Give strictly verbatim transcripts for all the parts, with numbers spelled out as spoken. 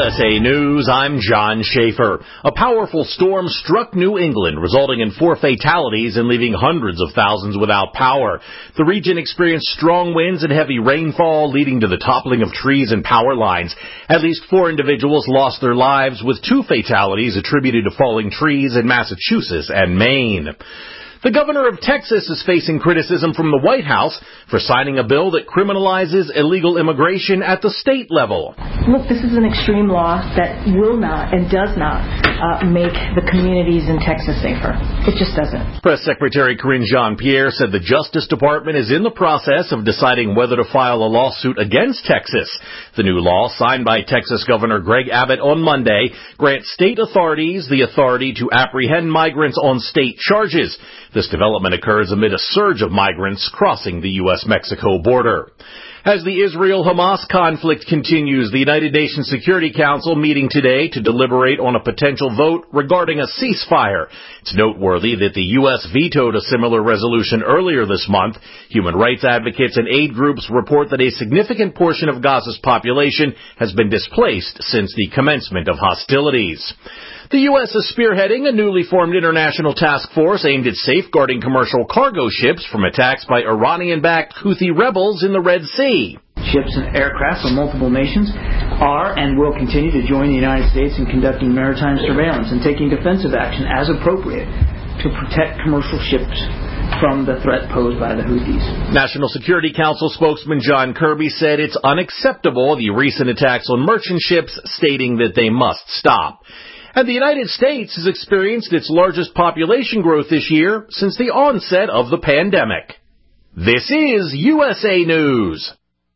S A News, I'm John Schaefer. A powerful storm struck New England, resulting in four fatalities and leaving hundreds of thousands without power. The region experienced strong winds and heavy rainfall, leading to the toppling of trees and power lines. At least four individuals lost their lives, with two fatalities attributed to falling trees in Massachusetts and Maine. The governor of Texas is facing criticism from the White House for signing a bill that criminalizes illegal immigration at the state level. Look, this is an extreme law that will not and does not uh, make the communities in Texas safer. It just doesn't. Press Secretary Karine Jean-Pierre said the Justice Department is in the process of deciding whether to file a lawsuit against Texas. The new law, signed by Texas Governor Greg Abbott on Monday, grants state authorities the authority to apprehend migrants on state charges. This development occurs amid a surge of migrants crossing the U S Mexico border. As the Israel-Hamas conflict continues, the United Nations Security Council meeting today to deliberate on a potential vote regarding a ceasefire. It's noteworthy that the U S vetoed a similar resolution earlier this month. Human rights advocates and aid groups report that a significant portion of Gaza's population has been displaced since the commencement of hostilities. The U S is spearheading a newly formed international task force aimed at safeguarding commercial cargo ships from attacks by Iranian-backed Houthi rebels in the Red Sea. Ships and aircraft from multiple nations are and will continue to join the United States in conducting maritime surveillance and taking defensive action as appropriate to protect commercial ships from the threat posed by the Houthis. National Security Council spokesman John Kirby said it's unacceptable, the recent attacks on merchant ships, stating that they must stop. And the United States has experienced its largest population growth this year since the onset of the pandemic. This is U S A News.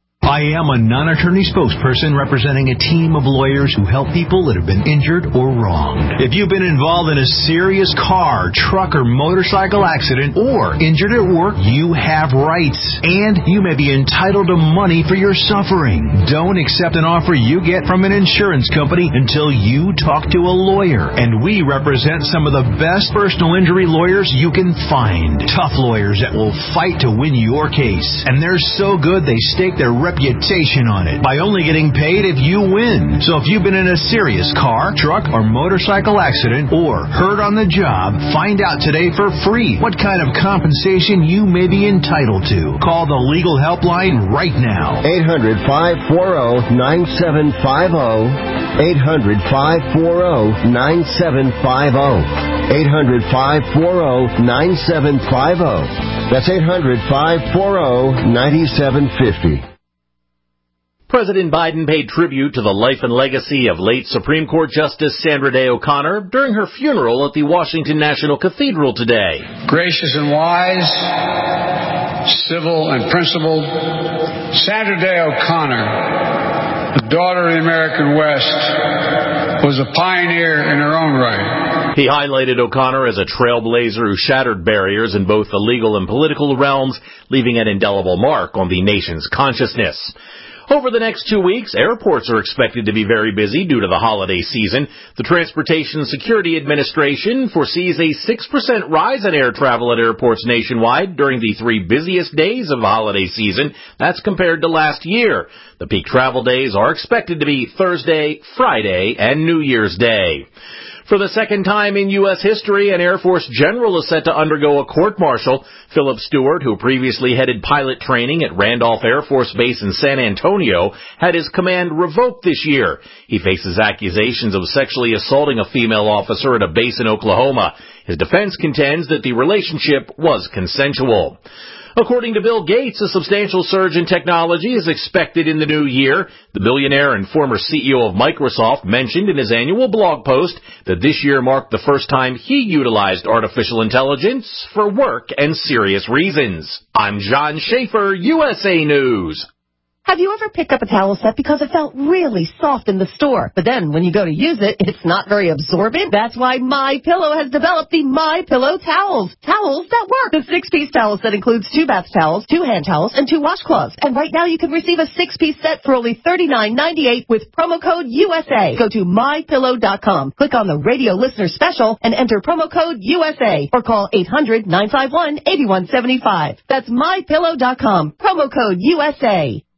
I am a non-attorney spokesperson representing a team of lawyers who help people that have been injured or wronged. If you've been involved in a serious car, truck, or motorcycle accident or injured at work, you have rights, and you may be entitled to money for your suffering. Don't accept an offer you get from an insurance company until you talk to a lawyer, and we represent some of the best personal injury lawyers you can find. Tough lawyers that will fight to win your case, and they're so good they stake their reputation reputation on it by only getting paid if you win. So if you've been in a serious car, truck, or motorcycle accident or hurt on the job, find out today for free what kind of compensation you may be entitled to. Call the legal helpline right now. eight hundred, five four zero, nine seven five zero. eight hundred, five four zero, nine seven five zero. eight hundred, five four zero, nine seven five zero. That's eight hundred, five four zero, nine seven five zero. President Biden paid tribute to the life and legacy of late Supreme Court Justice Sandra Day O'Connor during her funeral at the Washington National Cathedral today. Gracious and wise, civil and principled, Sandra Day O'Connor, the daughter of the American West, was a pioneer in her own right. He highlighted O'Connor as a trailblazer who shattered barriers in both the legal and political realms, leaving an indelible mark on the nation's consciousness. Over the next two weeks, airports are expected to be very busy due to the holiday season. The Transportation Security Administration foresees a six percent rise in air travel at airports nationwide during the three busiest days of the holiday season. That's compared to last year. The peak travel days are expected to be Thursday, Friday, and New Year's Day. For the second time in U S history, an Air Force general is set to undergo a court-martial. Philip Stewart, who previously headed pilot training at Randolph Air Force Base in San Antonio, had his command revoked this year. He faces accusations of sexually assaulting a female officer at a base in Oklahoma. His defense contends that the relationship was consensual. According to Bill Gates, a substantial surge in technology is expected in the new year. The billionaire and former C E O of Microsoft mentioned in his annual blog post that this year marked the first time he utilized artificial intelligence for work and serious reasons. I'm John Schaefer, U S A News. Have you ever picked up a towel set because it felt really soft in the store, but then when you go to use it, it's not very absorbent? That's why MyPillow has developed the MyPillow towels. Towels that work. The six-piece towel set includes two bath towels, two hand towels, and two washcloths. And right now you can receive a six-piece set for only thirty-nine ninety-eight with promo code U S A. Go to my pillow dot com, click on the radio listener special, and enter promo code U S A, or call eight hundred, nine five one, eight one seven five. That's my pillow dot com, promo code U S A.